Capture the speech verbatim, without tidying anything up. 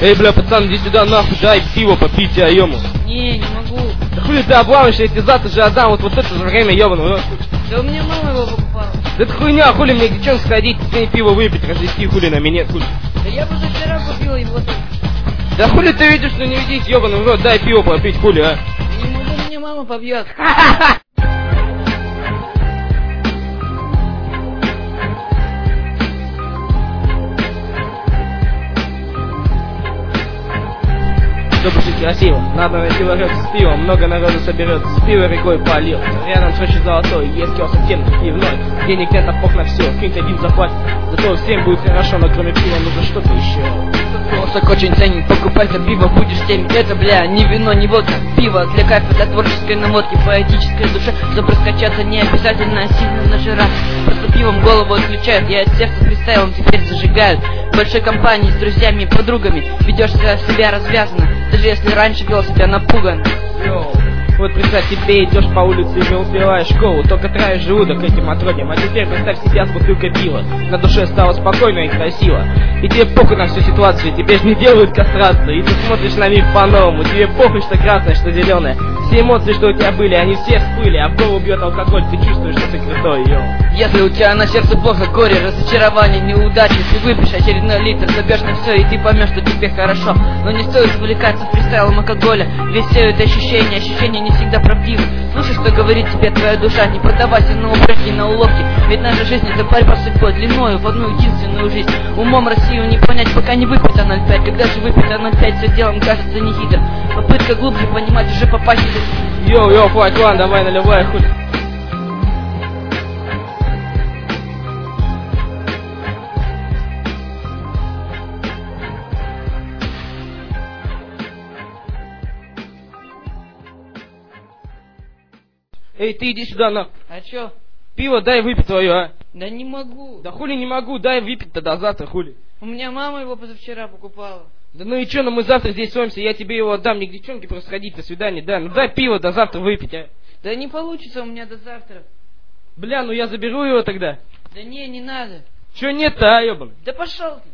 Эй, бля, пацан, иди сюда, нахуй, дай пиво попить, а, ему. Не, не могу. Да хули ты обламываешься, я тебе завтра же отдам, вот, вот это же время, ебаный. Да у меня мама его покупала. Да это хуйня, хули мне к девчонке сходить, тебе пиво выпить, развести, хули на меня, хули. Да я бы вчера купила его. Да хули ты видишь, что не видишь, ебаный в рот, дай пиво попить, хули, а. Не могу, меня мама побьет. Чтобы жить красиво, надо найти ларек с пивом, много народу соберется, с пива рекой полил. Рядом сочи золотой, есть киоск оттенок пивной. Денег нет, а пох на все, кинь один заплатит. Зато всем будет хорошо, но кроме пива нужно что-то еще. Киоск очень ценен, покупай за пиво, будешь тем. Это, бля, не вино, не водка, пиво для кайфа, для творческой намотки, поэтической душе. Чтобы раскачаться не обязательно сильно нажираться. Просто пивом голову отключают, я от сердца фристайлом теперь зажигают. В большой компании с друзьями и подругами ведешь себя развязанно, даже если раньше вел себя напуган. Йоу, вот представь, тебе идешь по улице и не успеваешь школу, только траешь желудок этим отродьем. А теперь представь себя с бутылкой пива, на душе стало спокойно и красиво. И тебе похуй на всю ситуацию, тебе ж не делают кастрацию. И ты смотришь на мир по-новому, тебе похуй, что красное, что зеленое. Все эмоции, что у тебя были, они все всплыли, а в голову бьет алкоголь, ты чувствуешь, что ты крутой, йоу. Если у тебя на сердце плохо, горе, разочарование, неудачи, ты выпьешь очередной литр, забьешь на все, и ты поймешь, что тебе хорошо. Но не стоит увлекаться фристайлом алкоголя, ведь все это ощущения, ощущения не всегда правдивы. Слушай, что говорит тебе твоя душа, не поддавайся на упреки, на уловки. Ведь наша жизнь это борьба с судьбой, длиною в одну единственную жизнь. Умом Россию не понять, пока не выпьет ноль пять. Когда же выпьет ноль пять, все делом кажется не хитро. Попытка глубже понимать, уже попасть. Йоу, йоу, хватит, ладно, давай наливай, хуй. Эй, ты иди сюда, на. А чё? Пиво дай выпить твое, а. Да не могу. Да хули не могу, дай выпить тогда завтра, хули. У меня мама его позавчера покупала. Да ну и чё, ну мы завтра здесь соймся, я тебе его отдам, не к девчонке просто сходить, до свидания, да. Ну дай пиво до завтра выпить, а. Да не получится у меня до завтра. Бля, ну я заберу его тогда. Да не, не надо. Чё нет-то, а, ёбаный? Да пошел ты.